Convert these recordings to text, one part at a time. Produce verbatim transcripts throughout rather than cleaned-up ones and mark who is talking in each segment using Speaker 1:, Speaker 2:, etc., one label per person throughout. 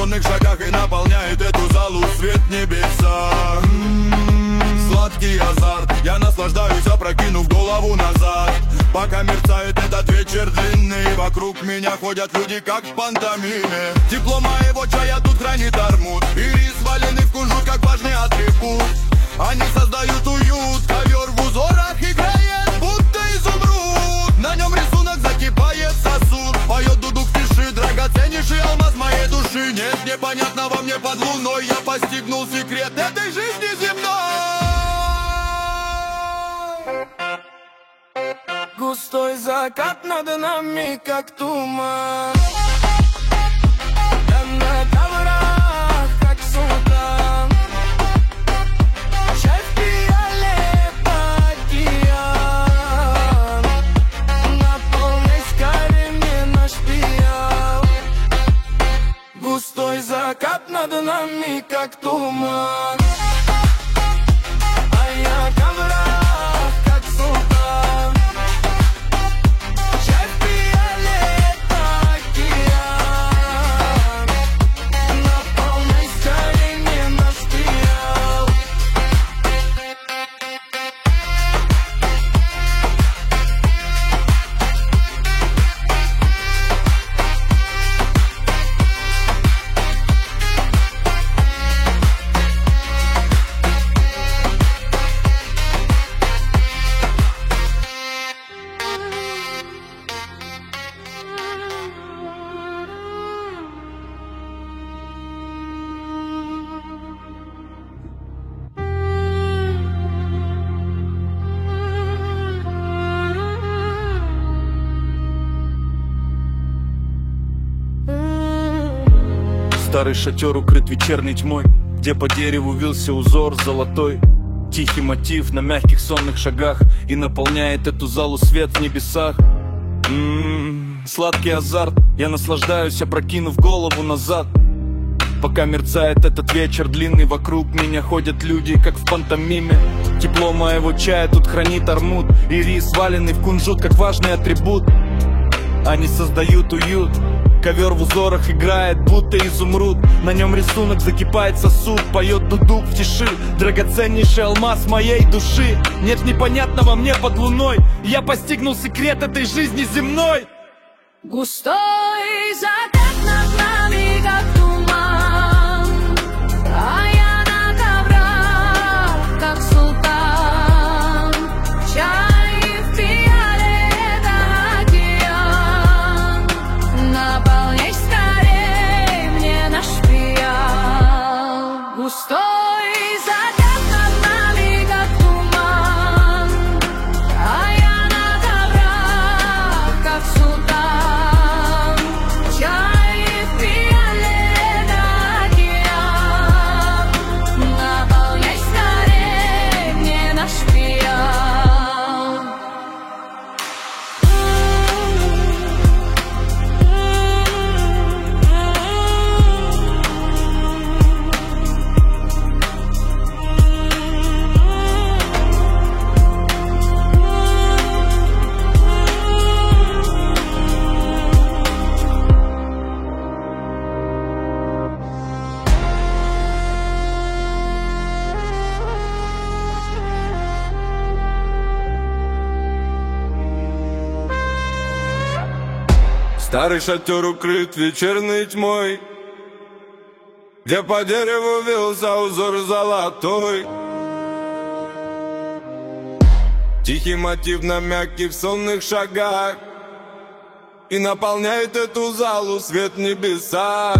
Speaker 1: сонных шагах и наполняет эту залу свет небеса. М-м-м, сладкий азарт, я наслаждаюсь, опрокинув голову назад. Пока мерцает этот вечер длинный, вокруг меня ходят люди как в пантомиме. Тепло моего чая тут хранит армут, и рис валеный в кунжут как важный атрибут. Они создают уют, ковер в узорах играет, будто изумруд. На нем рисунок закипает сосуд, поет дудук в тиши, драгоценнейший алмаз моей души. Нет непонятного мне под луной, я постигнул секрет этой жизни земной.
Speaker 2: Густой закат над нами, как туман. Я на коврах, как султан. Чай в пиале, океан. Наполняй скорее мне наш пиал. Густой закат над нами, как туман. А я коврах, как султан.
Speaker 1: Старый шатер укрыт вечерней тьмой, где по дереву вился узор золотой. Тихий мотив на мягких сонных шагах и наполняет эту залу свет в небесах. М-м-м, сладкий азарт, я наслаждаюсь, опрокинув голову назад. Пока мерцает этот вечер длинный, вокруг меня ходят люди, как в пантомиме. Тепло моего чая тут хранит армут, и рис валеный в кунжут, как важный атрибут. Они создают уют, ковер в узорах играет, будто изумруд. На нем рисунок закипает сосуд, поет дудук в тиши, драгоценнейший алмаз моей души. Нет непонятного мне под луной, я постигнул секрет этой жизни земной.
Speaker 3: Густой закат над нами, как туман, а я на коврах, как султан. Чай в пиале, это океан. Наполняй скорей мне наш пиал. Густой закат над нами, как туман, а я на коврах, как султан. Чай в пиале, это океан. Наполняй скорей мне наш пиал.
Speaker 1: Старый шатер укрыт вечерней тьмой, где по дереву вился узор золотой. Тихий мотив на мягких сонных шагах и наполняет эту залу свет небеса.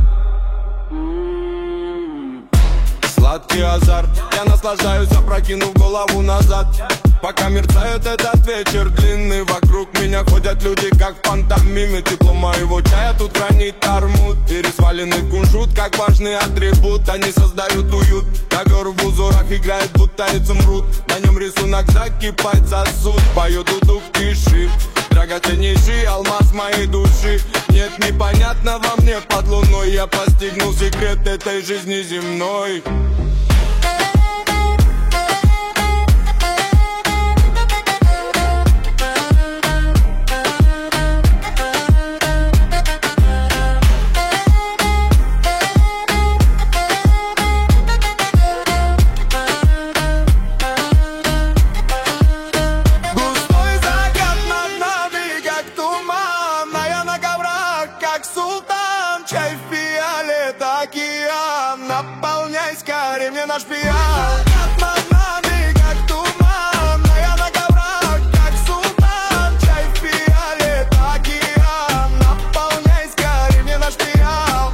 Speaker 1: Сладкий азарт, я наслаждаюсь, опрокинув голову назад. Пока мерцает этот вечер длинный, вокруг меня ходят люди, как в пантомиме. Тепло моего чая тут хранит армут, и рис валеный кунжут, как важный атрибут. Они создают уют, ковер в узорах играет, будто изумруд. На нем рисунок закипает сосуд, поет дудук в тиши, драгоценнейший алмаз моей души. Нет непонятного мне под луной, я постигнул секрет этой жизни земной.
Speaker 2: как султан. Чай, фиолет, океан. Наполняй скорее мне наш пиар. Над нами, как туман, а я на коврах, как султан. Чай, фиолет, океан. Наполняй скорее мне наш пиар.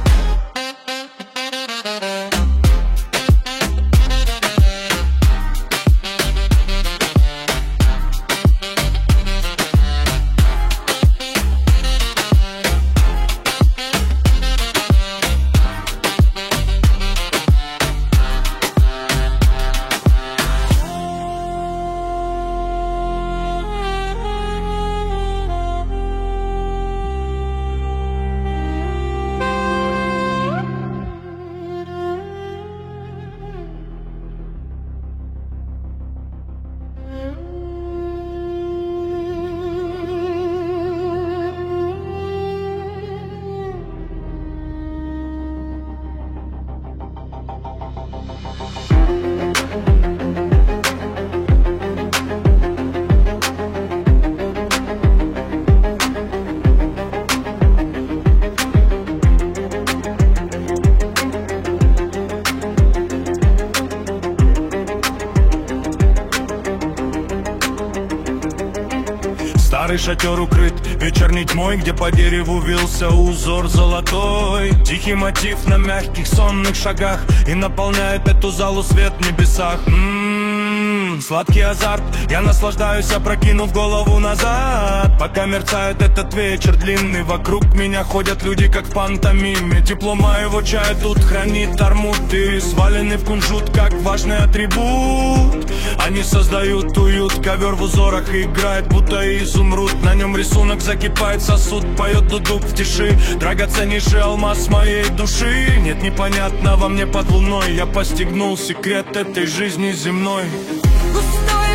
Speaker 1: Старый шатер укрыт вечерней тьмой, где по дереву вился узор золотой. Тихий мотив на мягких сонных шагах и наполняет эту залу свет в небесах. М-м-м, сладкий азарт, я наслаждаюсь, опрокинув голову назад. Пока мерцает этот вечер длинный, вокруг меня ходят люди, как в пантомиме. Тепло моего чая тут хранит армуты, сваленный в кунжут, как важный атрибут. Они создают уют, ковер в узорах и играет, будто изумруд. На нем рисунок, закипает сосуд, поет дудук в тиши. Драгоценнейший алмаз моей души. Нет непонятного мне под луной, я постигнул секрет этой жизни земной.
Speaker 3: Густой